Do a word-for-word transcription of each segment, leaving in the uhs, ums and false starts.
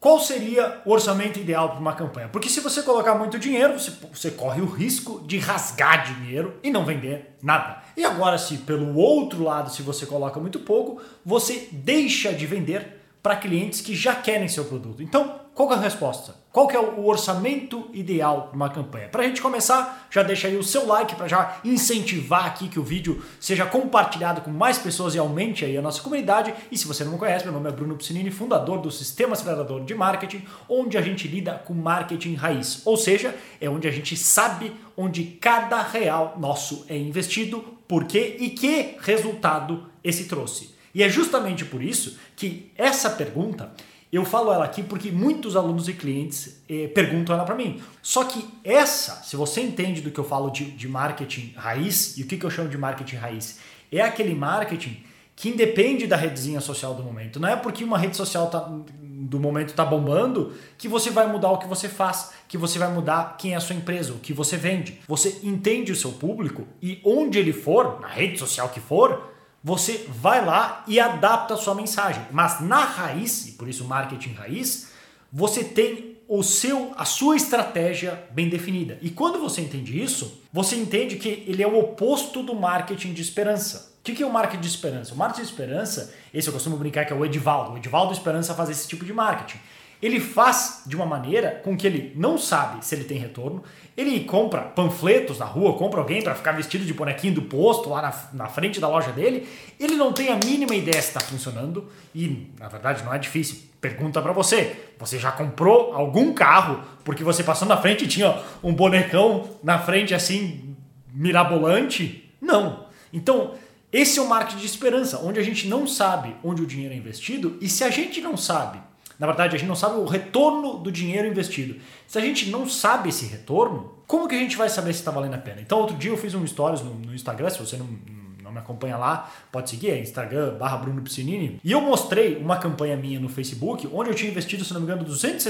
qual seria o orçamento ideal para uma campanha? Porque se você colocar muito dinheiro, você, você corre o risco de rasgar dinheiro e não vender nada. E agora, se pelo outro lado, se você coloca muito pouco, você deixa de vender para clientes que já querem seu produto. Então, qual que é a resposta? Qual que é o orçamento ideal para uma campanha? Para a gente começar, já deixa aí o seu like para já incentivar aqui que o vídeo seja compartilhado com mais pessoas e aumente aí a nossa comunidade. E se você não me conhece, meu nome é Bruno Piscinini, fundador do Sistema Acelerador de Marketing, onde a gente lida com marketing raiz. Ou seja, é onde a gente sabe onde cada real nosso é investido, por quê e que resultado esse trouxe. E é justamente por isso que essa pergunta, eu falo ela aqui porque muitos alunos e clientes eh, perguntam ela para mim. Só que essa, se você entende do que eu falo de, de marketing raiz, e o que, que eu chamo de marketing raiz, é aquele marketing que independe da redezinha social do momento. Não é porque uma rede social tá, do momento está bombando que você vai mudar o que você faz, que você vai mudar quem é a sua empresa, o que você vende. Você entende o seu público e onde ele for, na rede social que for, você vai lá e adapta a sua mensagem. Mas na raiz, e por isso marketing raiz, você tem o seu, a sua estratégia bem definida. E quando você entende isso, você entende que ele é o oposto do marketing de esperança. O que é o marketing de esperança? O marketing de esperança, esse eu costumo brincar que é o Edivaldo. O Edivaldo Esperança faz esse tipo de marketing. Ele faz de uma maneira com que ele não sabe se ele tem retorno. Ele compra panfletos na rua, compra alguém para ficar vestido de bonequinho do posto lá na, na frente da loja dele. Ele não tem a mínima ideia se está funcionando e, na verdade, não é difícil. Pergunta para você, você já comprou algum carro porque você passou na frente e tinha um bonecão na frente assim, mirabolante? Não. Então, esse é o marketing de esperança, onde a gente não sabe onde o dinheiro é investido e se a gente não sabe, na verdade, a gente não sabe o retorno do dinheiro investido. Se a gente não sabe esse retorno, como que a gente vai saber se está valendo a pena? Então, outro dia eu fiz um stories no, no Instagram, se você não, não me acompanha lá, pode seguir, é Instagram barra Bruno Piscinini. E eu mostrei uma campanha minha no Facebook, onde eu tinha investido, se não me engano, duzentos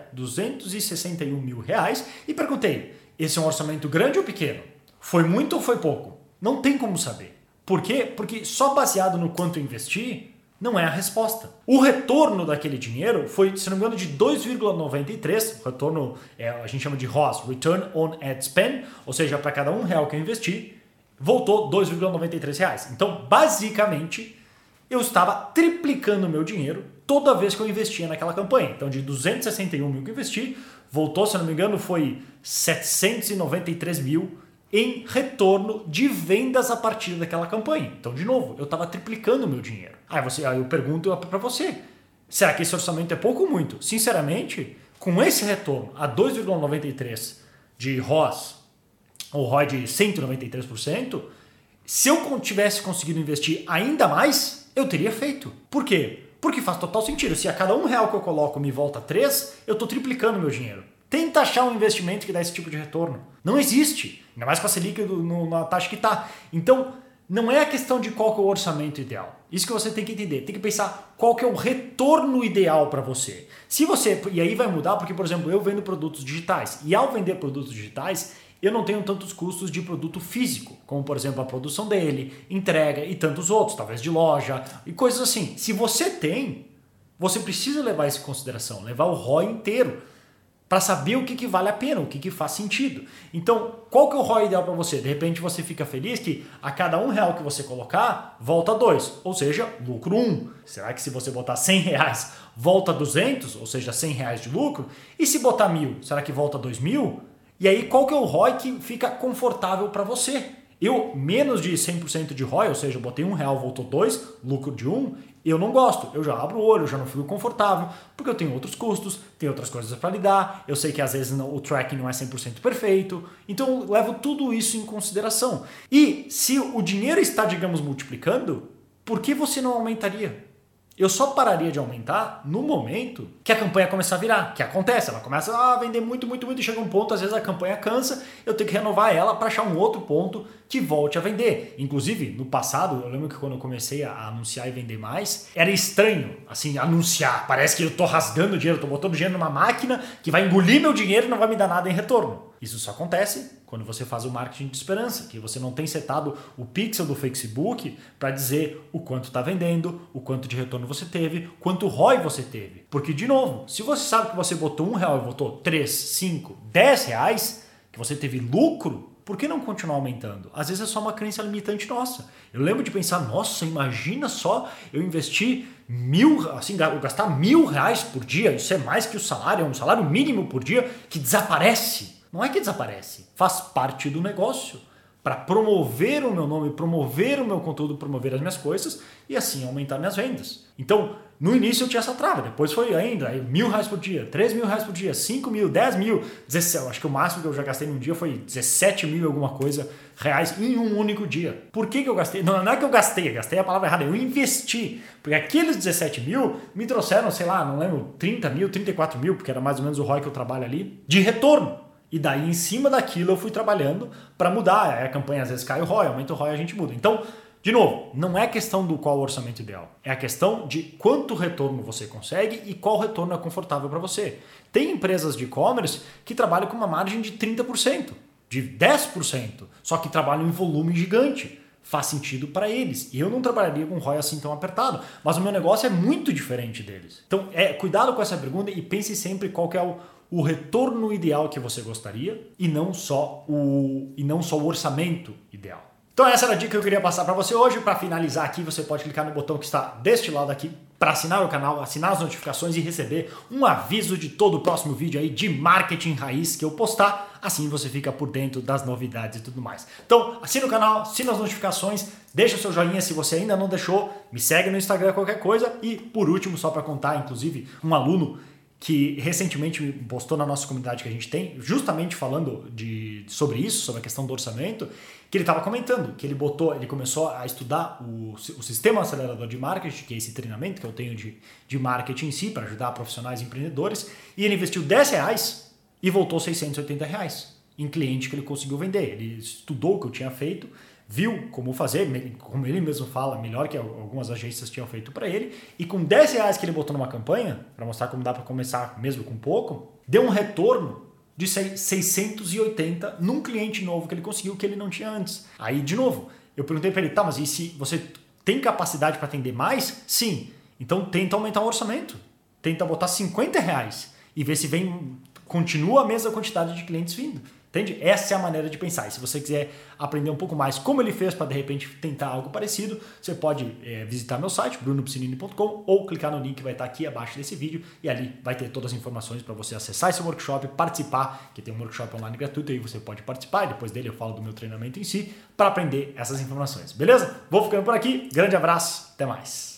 e sessenta e um mil reais e perguntei, esse é um orçamento grande ou pequeno? Foi muito ou foi pouco? Não tem como saber. Por quê? Porque só baseado no quanto eu investi, não é a resposta. O retorno daquele dinheiro foi, se não me engano, de dois vírgula noventa e três, o retorno é, a gente chama de R O S, Return on Ad Spend, ou seja, para cada um real que eu investi, voltou dois vírgula noventa e três reais. Então, basicamente, eu estava triplicando o meu dinheiro toda vez que eu investia naquela campanha. Então, de duzentos e sessenta e um mil que eu investi, voltou, se não me engano, foi setecentos e noventa e três mil em retorno de vendas a partir daquela campanha. Então, de novo, eu estava triplicando o meu dinheiro. Aí, você, aí eu pergunto para você, será que esse orçamento é pouco ou muito? Sinceramente, com esse retorno a dois vírgula noventa e três de R O S, ou R O I de cento e noventa e três por cento, se eu tivesse conseguido investir ainda mais, eu teria feito. Por quê? Porque faz total sentido. Se a cada um real que eu coloco me volta três, eu estou triplicando o meu dinheiro. Tenta achar um investimento que dá esse tipo de retorno. Não existe. Ainda mais com a Selic no, na taxa que está. Então, não é a questão de qual que é o orçamento ideal. Isso que você tem que entender. Tem que pensar qual que é o retorno ideal para você. Se você, e aí vai mudar porque, por exemplo, eu vendo produtos digitais. E ao vender produtos digitais, eu não tenho tantos custos de produto físico. Como, por exemplo, a produção dele, entrega e tantos outros. Talvez de loja e coisas assim. Se você tem, você precisa levar isso em consideração. Levar o R O I inteiro. Para saber o que, que vale a pena, o que, que faz sentido. Então, qual que é o R O I ideal para você? De repente você fica feliz que a cada um real que você colocar, volta dois, ou seja, lucro um. Será que se você botar cem reais, volta duzentos, ou seja, cem reais de lucro? E se botar mil, será que volta dois mil? E aí, qual que é o R O I que fica confortável para você? Eu, menos de cem por cento de R O I, ou seja, eu botei um real, voltou dois, lucro de um, eu não gosto. Eu já abro o olho, eu já não fico confortável, porque eu tenho outros custos, tenho outras coisas para lidar, eu sei que às vezes não, o tracking não é cem por cento perfeito, então eu levo tudo isso em consideração. E se o dinheiro está, digamos, multiplicando, por que você não aumentaria? Eu só pararia de aumentar no momento que a campanha começar a virar. Que acontece, ela começa a vender muito, muito, muito e chega um ponto, às vezes a campanha cansa, eu tenho que renovar ela para achar um outro ponto que volte a vender. Inclusive, no passado, eu lembro que quando eu comecei a anunciar e vender mais, era estranho, assim, anunciar. Parece que eu tô rasgando dinheiro, tô botando dinheiro numa máquina que vai engolir meu dinheiro e não vai me dar nada em retorno. Isso só acontece quando você faz o marketing de esperança, que você não tem setado o pixel do Facebook para dizer o quanto está vendendo, o quanto de retorno você teve, quanto R O I você teve. Porque, de novo, se você sabe que você botou um real e botou três, cinco, dez reais, que você teve lucro, por que não continuar aumentando? Às vezes é só uma crença limitante nossa. Eu lembro de pensar, nossa, imagina só eu investir mil, assim, eu gastar mil reais por dia, isso é mais que o salário, é um salário mínimo por dia que desaparece. Não é que desaparece, faz parte do negócio para promover o meu nome, promover o meu conteúdo, promover as minhas coisas e assim aumentar minhas vendas. Então, no início eu tinha essa trava, depois foi ainda aí, mil reais por dia, três mil reais por dia, cinco mil, dez mil, dezessete, acho que o máximo que eu já gastei num dia foi dezessete mil alguma coisa reais em um único dia. Por que que eu gastei? Não, não é que eu gastei, eu gastei a palavra errada, eu investi, porque aqueles dezessete mil me trouxeram, sei lá, não lembro, trinta mil, trinta e quatro mil, porque era mais ou menos o R O I que eu trabalho ali, de retorno. E daí, em cima daquilo, eu fui trabalhando para mudar. Aí a campanha às vezes cai o R O I, aumenta o R O I e a gente muda. Então, de novo, não é questão do qual o orçamento ideal. É a questão de quanto retorno você consegue e qual retorno é confortável para você. Tem empresas de e-commerce que trabalham com uma margem de trinta por cento, de dez por cento, só que trabalham em volume gigante. Faz sentido para eles. E eu não trabalharia com R O I assim tão apertado, mas o meu negócio é muito diferente deles. Então, é, cuidado com essa pergunta e pense sempre qual que é o o retorno ideal que você gostaria e não só o, e não só o orçamento ideal. Então essa era a dica que eu queria passar para você hoje. Para finalizar aqui, você pode clicar no botão que está deste lado aqui para assinar o canal, assinar as notificações e receber um aviso de todo o próximo vídeo aí de marketing raiz que eu postar. Assim você fica por dentro das novidades e tudo mais. Então assina o canal, assina as notificações, deixa o seu joinha se você ainda não deixou, me segue no Instagram qualquer coisa e por último, só para contar, inclusive um aluno que recentemente me postou na nossa comunidade que a gente tem, justamente falando de, sobre isso, sobre a questão do orçamento, que ele estava comentando, que ele botou, ele começou a estudar o, o sistema acelerador de marketing, que é esse treinamento que eu tenho de, de marketing em si, para ajudar profissionais e empreendedores, e ele investiu dez reais e voltou seiscentos e oitenta reais em cliente que ele conseguiu vender. Ele estudou o que eu tinha feito, viu como fazer, como ele mesmo fala, melhor que algumas agências tinham feito para ele, e com dez reais que ele botou numa campanha, para mostrar como dá para começar mesmo com pouco, deu um retorno de seiscentos e oitenta num cliente novo que ele conseguiu que ele não tinha antes. Aí, de novo, eu perguntei para ele, tá, mas e se você tem capacidade para atender mais? Sim. Então tenta aumentar o orçamento, tenta botar cinquenta reais e ver se vem, continua a mesma quantidade de clientes vindo. Entende? Essa é a maneira de pensar. E se você quiser aprender um pouco mais como ele fez para de repente tentar algo parecido, você pode é, visitar meu site, bruno piscinini ponto com, ou clicar no link que vai estar aqui abaixo desse vídeo e ali vai ter todas as informações para você acessar esse workshop, participar, que tem um workshop online gratuito aí você pode participar e depois dele eu falo do meu treinamento em si para aprender essas informações. Beleza? Vou ficando por aqui. Grande abraço. Até mais.